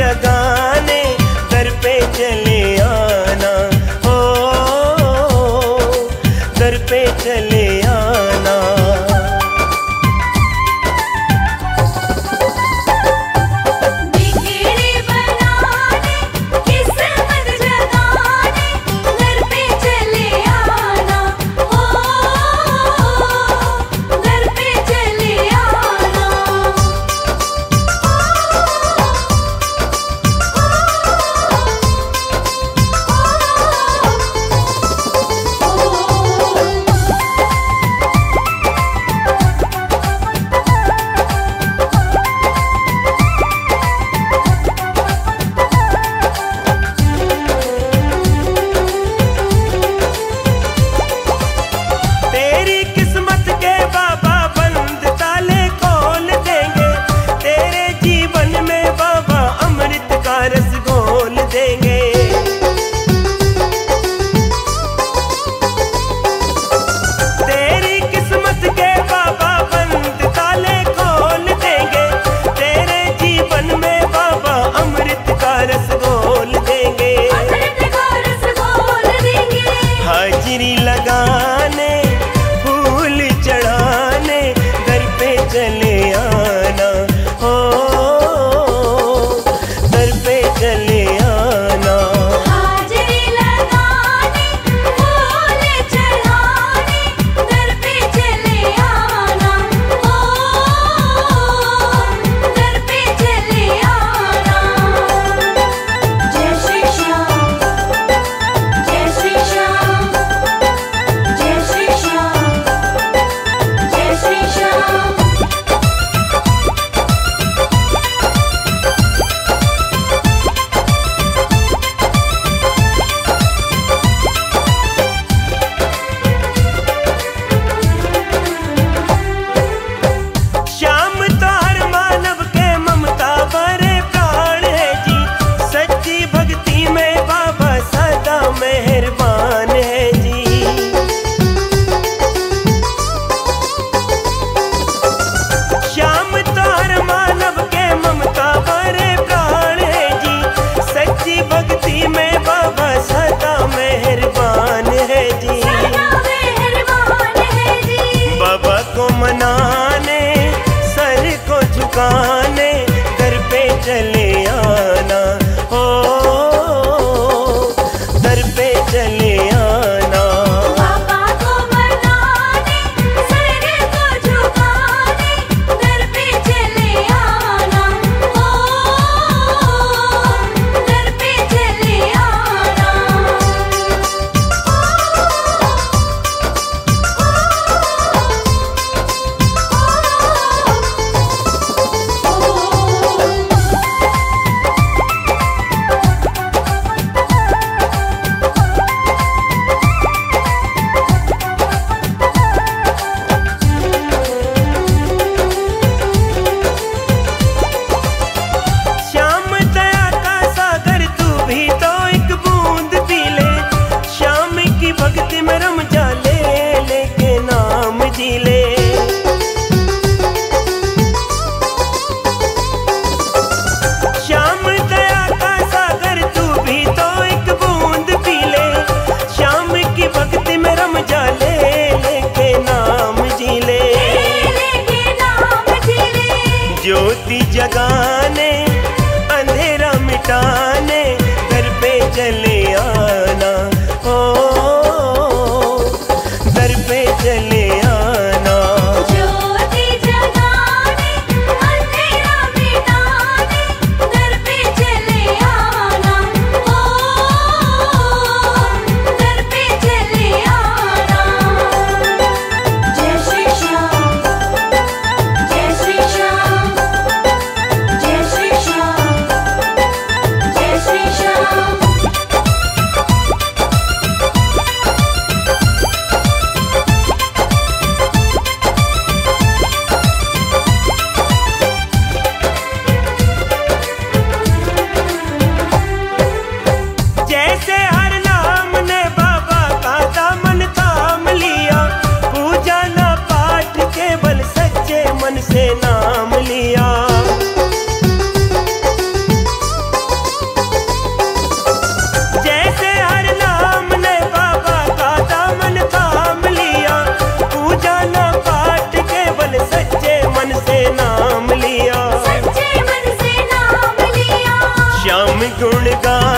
जगाने दर पे चले आना, हो दर पे चले आना। हाजिरी लगाने फूल चढ़ाने दर पे चले आना, हो दर पे चले आना। हाजिरी लगाने फूल चढ़ाने दर पे चले आना, हो दर पे चले आना। जय श्री श्याम, जय श्री श्याम, जय श्री श्याम, जय श्री श्याम। श्याम तार मानव के ममता भरे प्राण है जी, सच्ची भक्ति में बाबा सदा मेहरबान है जी। श्याम तार मानव के ममता भरे प्राण है जी, सच्ची भक्ति में बाबा सदा मेहरबान है जी। सदा मेहरबान है जी। बाबा को मनाने सर को झुकाने दर पे चले आना, हो दर पे चले आना। बाबा को मनाने सर को झुकाने दर पे चले आना, हो दर पे चले आना। श्याम दया का सागर तू भी तो एक बूंद पी ले, श्याम की भक्ति में रम जा ले, लेके नाम जी ले। श्याम दया का सागर तू भी तो एक बूंद पी ले, श्याम की भक्ति में रम जा ले, लेके नाम जी ले। लेके नाम जिले ज्योति जगाने अंधेरा मिटाने दर पे चले आना, हो दर पे चले आना। ज्योति जगाने अंधेरा मिटाने दर पे चले आना, हो दर पे चले आना। जय श्री श्याम, जय श्री श्याम, जय श्री श्याम, जय श्री श्याम। गुण गान